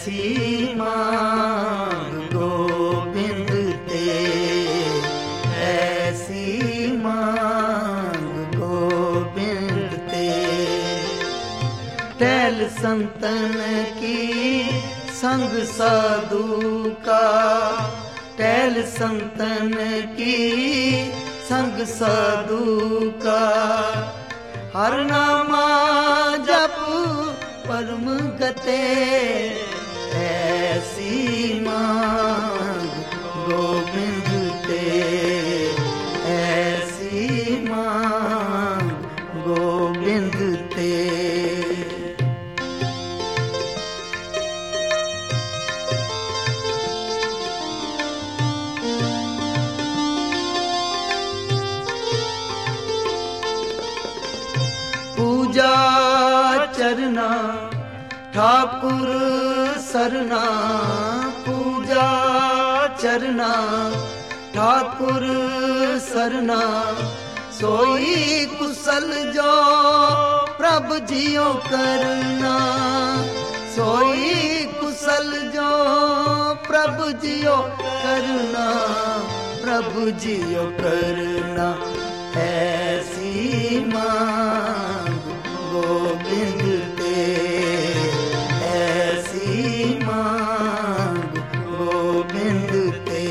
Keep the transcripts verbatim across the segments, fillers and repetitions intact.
ऐसी मांग गोबिंद ते, ऐसी मांग गोबिंद ते। टहल संतन की संग साधु का, टहल संतन की संग साधु का। हर नामा जप परम गते, ऐसी मांग गोबिंद ते, ऐसी मांग गोबिंद ते। पूजा चरना ठाकुर सरना, पूजा चरना ठाकुर सरना। सोई कुशल जो प्रभ जियो करना, सोई कुशल जो प्रभ जियो करना, प्रभ जियो करना। ऐसी मांग गोबिंद ते, ऐसी मांग गोबिंद ते।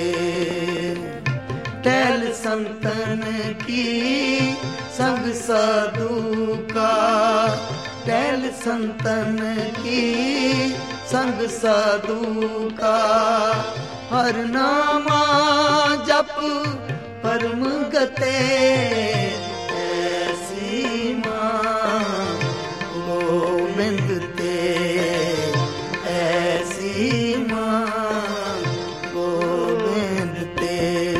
टहल संतन की संग साधु का, टहल संतन की संग साधु का। हर नामा जप परम गते, ऐसी मांग गोबिंद ते, ऐसी मांग गोबिंद ते।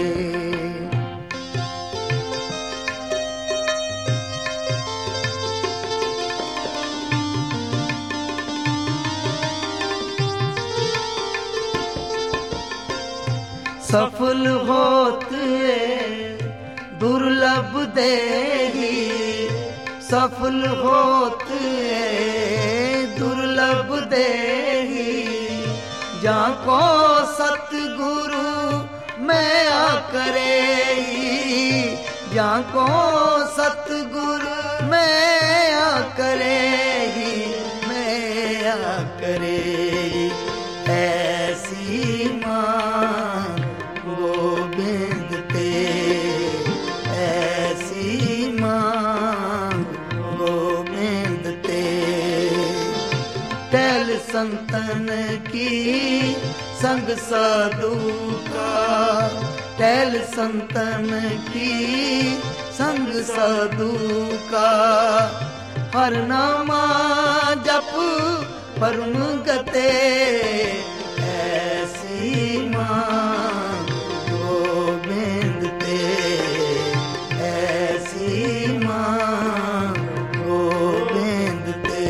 सफल होते दुर्लभ देही, सफल होते दुर्लभ देही। जाको सतगुरु मैं आकरेही, जाको सतगुरु मैं आकरेही, मैं आकरेही। ऐसी मांग गोबिंद ते, ऐसी मांग गोबिंद ते। टहल संतन की संग साधु का, टहल संतन की संग साधु का। हर नामा जप परम गते, ऐसी मांग गोबिंद ते, ऐसी मांग गोबिंद ते।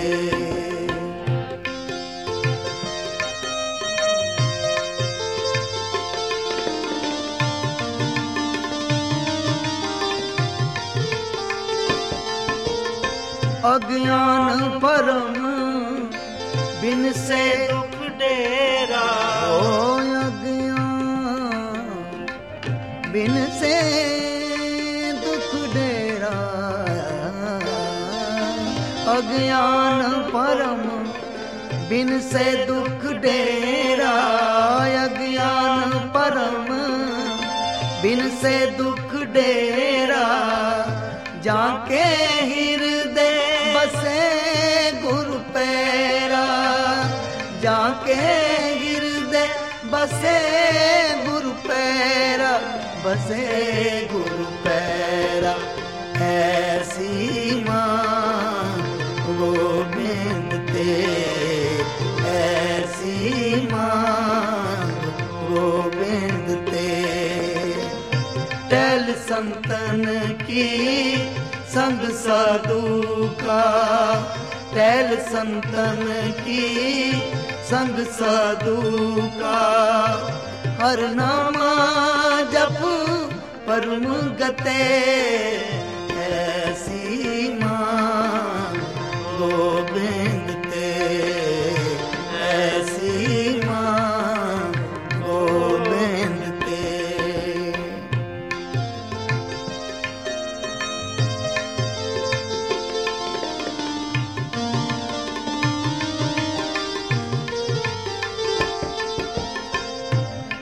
अज्ञान परम बिन से दुख डेरा, ओ अज्ञान बिन से दुख डेरा। अज्ञान परम बिन से दुख डेरा, अज्ञान परम बिन से दुख डेरा। जाके हृदय बसे गुरु पैरा, जाके हृदय बसे गुरु पैरा, बसे गुरु पैरा। ऐसी मांग गोबिंद ते, ऐसी मांग गोबिंद ते। टहल संतन की संग साधु का, टहल संतन की संग साधु का। हर नामा जप परम गते, ऐसी मांग गोबिंद ते, ऐसी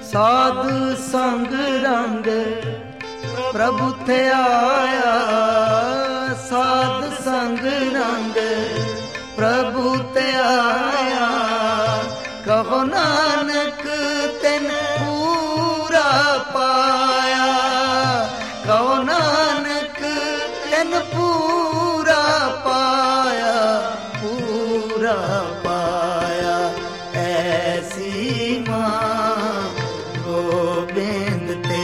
साध संग रंग प्रभु थे आया, साध संग रंग प्रभु ते आया, कहो नानक तिन पूरा पाया, कहो नानक तिन पूरा पाया, पूरा पाया। ऐसी मां गोबिंद ते,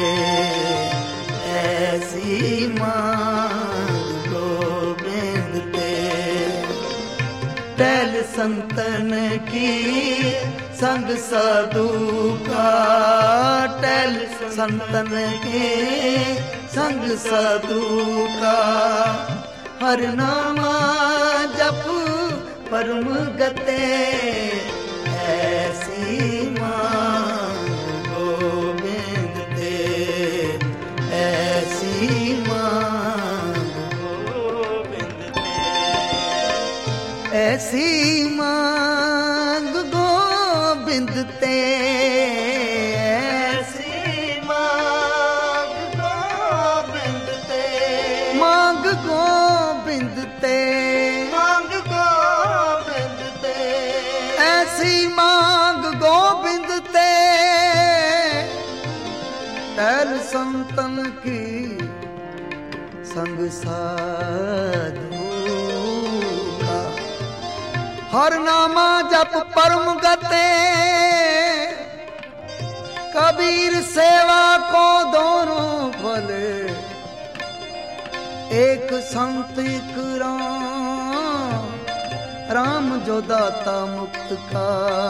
ऐसी मां गोबिंद ते। टहल संतन की संग साधु का, टहल संतन के संग साधु का, हर नामा जप परम गते। ऐसी मां गोबिंद ते, ऐसी मां गोबिंद ते। ऐसी मांग गोबिंद ते, ऐसी मांग गोबिंद ते, मांग गोबिंद ते, मांग गोबिंद ते। ऐसी मांग गोबिंद ते, टहल संतन की संग साधु का, हर नामा जप परम गते। कबीर सेवा को दोनों भले, एक संत एक राम, राम जो दाता मुक्त का,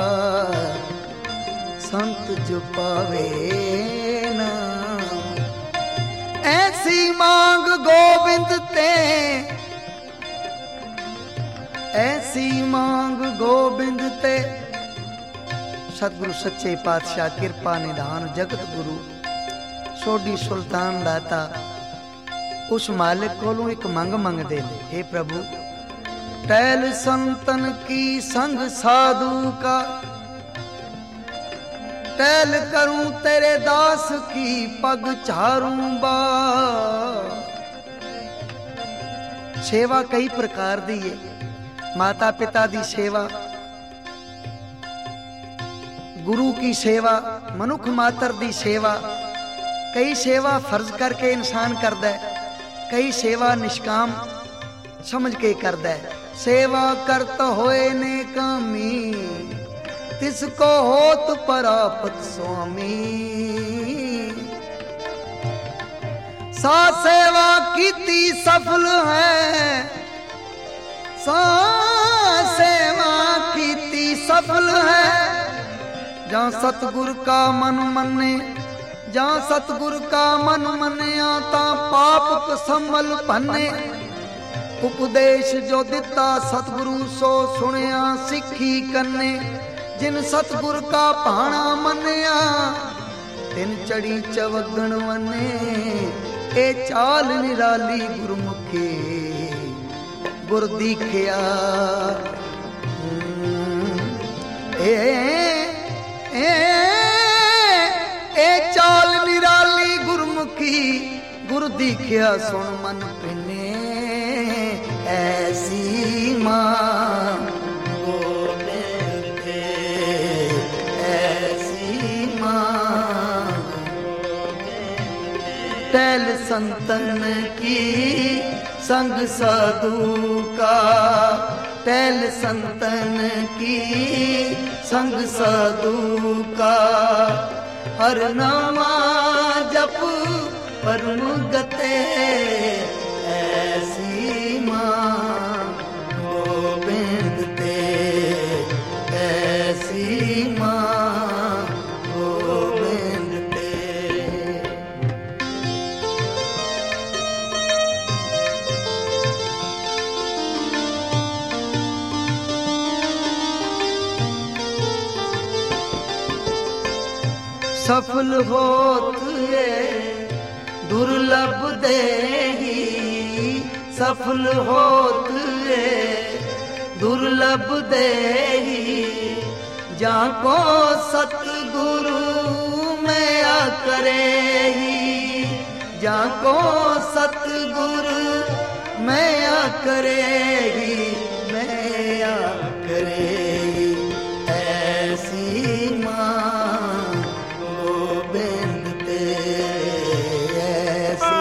संत जो पावे नाम। ऐसी मांग गोविंद ते, ऐसी मांग गोबिंद ते। सतगुरु सच्चे पातशाह कृपा निधान जगत गुरु सोडी सुल्तान दाता उस मालिक कोलों एक मंग मंगदे ने, हे प्रभु टहल संतन की संग साधु का, टहल करूं तेरे दास की पग चारूं बार। सेवा कई प्रकार दी है, माता पिता दी सेवा, गुरु की सेवा, मनुख मातर दी सेवा। कई सेवा फर्ज करके इंसान करदा है, कई सेवा निष्काम समझ के करदा है। सेवा करत होए ने कामी, तिसको होत परापत स्वामी। सा सेवा कीती सफल है, सा सेवा कीती सफल है। जहाँ सतगुर का मन मने, जहाँ सतगुर का मन मनिया ता पाप संभल भन्ने। उपदेश जो दिता सतगुरु सो सुनिया सिखी कन्ने। जिन सतगुर का भाणा मनिया तिन चढ़ी चवगण वने। ए चाल निराली गुरमुखी गुर दीखिया। ए ए ए चाल निराली गुरमुखी गुर दीखिया सुन मन पिने। ऐसी मां गोबिंद के, ऐसी मां टहल संतन की संग साधु का। टहल संतन की संग साधु का। हर नामा जप परम गते। ऐसी मां गोबिंद ते, ऐसी मां गोबिंद ते। सफल होत है दुर्लभ देही। सफल होत है दुर्लभ देही। जाको सतगुरु करेगी, जाको सतगुर मैया करेगी, मैया करेगी। ऐसी मां गोबिंद ते ऐसी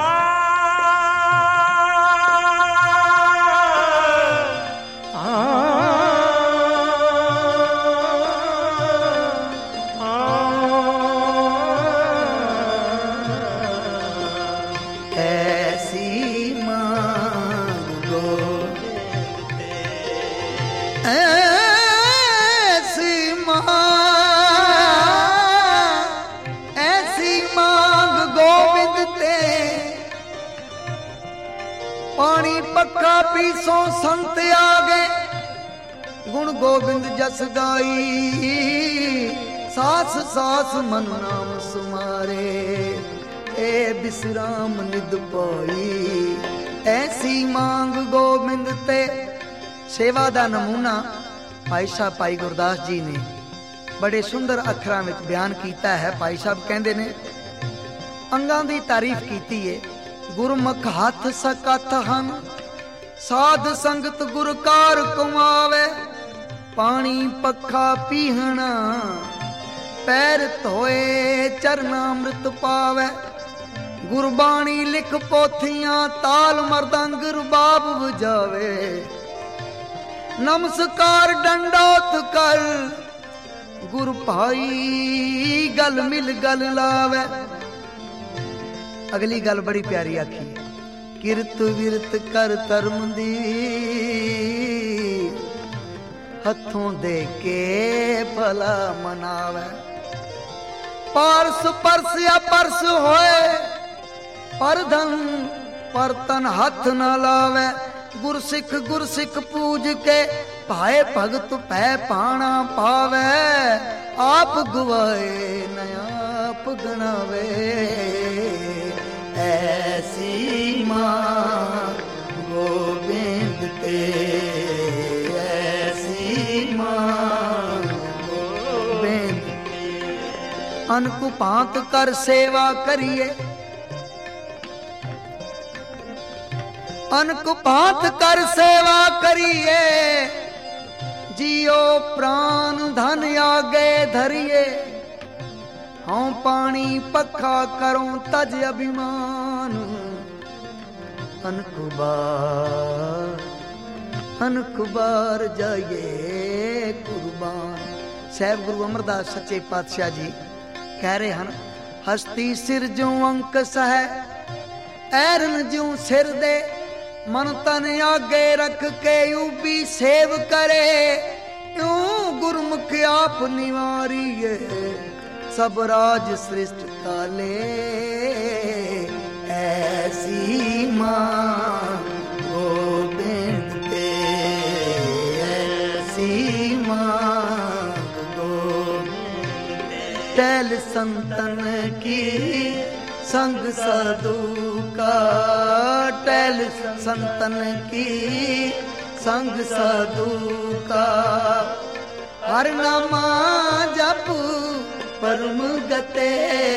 पक्का पीसों संत आगे, गुण गोबिंद जस गाई, सास सास मन नाम सुमारे, ए बिसराम निद पाई। ऐसी मांग गोबिंद ते। सेवा दा नमूना भाई साहब भाई गुरदास जी ने बड़े सुंदर अखरां विच बयान कीता है। भाई साहब कहंदे ने अंगां दी तारीफ कीती है। गुरमुख हथ सकत हन, साध संगत गुरकार कुमावे, पानी पखा पीहना, पैर धोए चरनामृत पावे। गुरबाणी लिख पोथियां, ताल मरदंग रुबाब बजावे, नमस्कार डंडोत कर, गुर भाई गल मिल गल लावे। अगली गल बड़ी प्यारी आखी, किरत विरत कर धर्म दी, हथों दे के भला मनावे। पारस परस या परस होए, पर धन पर तन हाथ न लावे। गुरसिख गुरसिख पूज के, भाए भगत पै पाना पावे। आप गवाए न आप गणावे, ऐसी मां गोबिंद ते, ऐसी मां गोबिंद। अनकु भांत कर सेवा करिए, अनकु भांत कर सेवा करिए, जियो प्राण धन आगे धरिए। हाँ पानी पखा करो तज अभिमान, अनक बार अनक बार जाइए कुर्बान। साहब गुरु अमरदास सच्चे पातशाह जी कह रहे हैं, हस्ती सिर जो अंक सह, ऐरन जो सिर दे, मन तन आगे रख के यूबी सेव करे। यूं गुरमुख आप निवारिए, सब राज सृष्ट काले। ऐसी मां गोबिंद ते, ऐसी मां गोबिंद ते। टहल संतन की संग साधु का, टहल संतन की संग साधु का। हर नामा जप परम गते,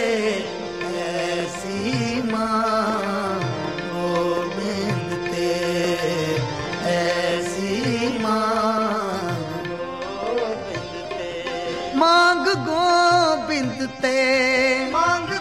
ऐसी मां गोबिंद ते, ऐसी मां गोबिंद ते। मांग गोबिंद ते, मांग